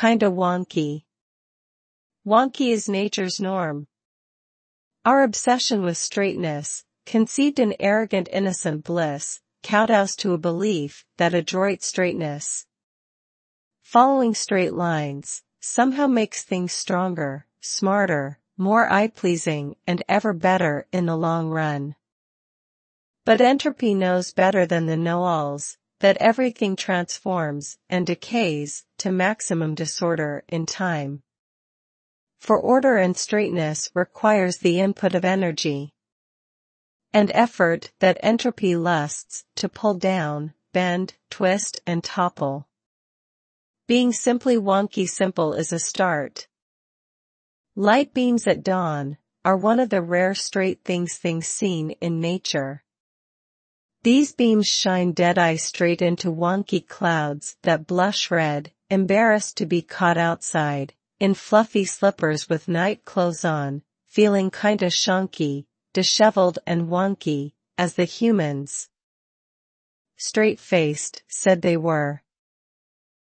kinda wonky. Wonky is nature's norm. Our obsession with straightness, conceived in arrogant innocent bliss, kowtows to a belief that adroit straightness, following straight lines, somehow makes things stronger, smarter, more eye-pleasing, and ever better in the long run. But entropy knows better than the know-alls, that everything transforms and decays to maximum disorder in time. For order and straightness requires the input of energy and effort that entropy lusts to pull down, bend, twist, and topple. Being simply wonky simple is a start. Light beams at dawn are one of the rare straight things seen in nature. These beams shine dead-eye straight into wonky clouds that blush red, embarrassed to be caught outside, in fluffy slippers with night clothes on, feeling kinda shonky, disheveled and wonky, as the humans, straight-faced, said they were.